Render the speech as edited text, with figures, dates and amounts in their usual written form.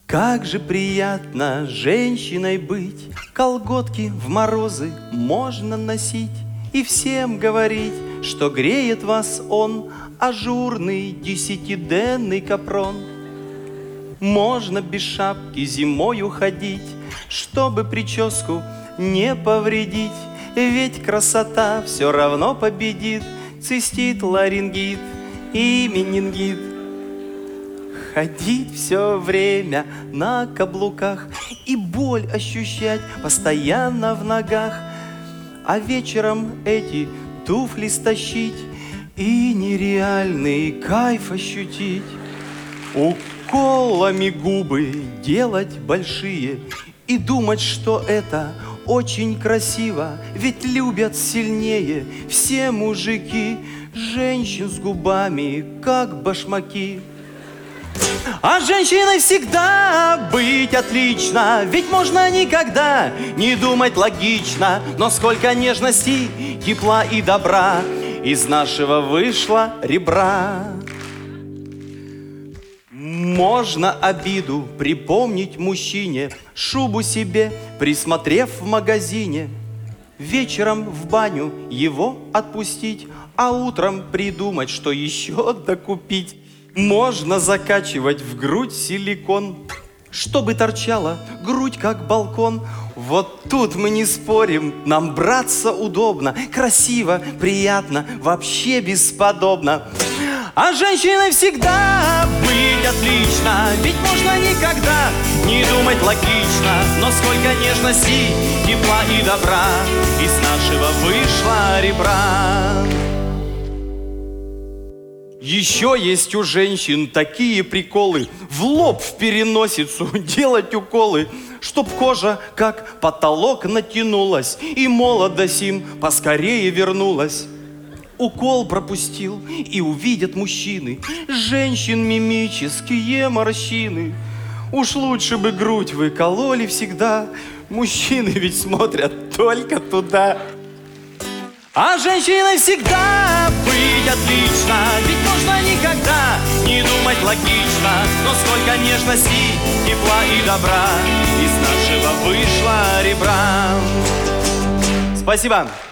Как же приятно женщиной быть, колготки в морозы можно носить и всем говорить, что греет вас он, ажурный десятиденный капрон. Можно без шапки зимою ходить, чтобы прическу не повредить, ведь красота все равно победит цистит, ларингит и менингит. Ходить все время на каблуках и боль ощущать постоянно в ногах, а вечером эти туфли стащить и нереальный кайф ощутить. Уколами губы делать большие и думать, что это очень красиво, ведь любят сильнее все мужики женщин с губами, как башмаки. А женщиной всегда быть отлично, ведь можно никогда не думать логично. Но сколько нежности, тепла и добра из нашего вышло ребра. Можно обиду припомнить мужчине, шубу себе присмотрев в магазине, вечером в баню его отпустить, а утром придумать, что еще докупить. Можно закачивать в грудь силикон, чтобы торчала грудь как балкон. Вот тут мы не спорим, нам браться удобно, красиво, приятно, вообще бесподобно. А женщиной всегда быть отлично, ведь можно никогда не думать логично. Но сколько нежности, тепла и добра из нашего вышло ребра. Еще есть у женщин такие приколы: в лоб, в переносицу делать уколы, чтоб кожа как потолок натянулась и молодость им поскорее вернулась. Укол пропустил, и увидят мужчины женщин мимические морщины. Уж лучше бы грудь вы кололи всегда, мужчины ведь смотрят только туда. А женщиной всегда быть отлично, ведь можно никогда не думать логично. Но сколько нежности, тепла и добра из нашего вышло ребра. Спасибо.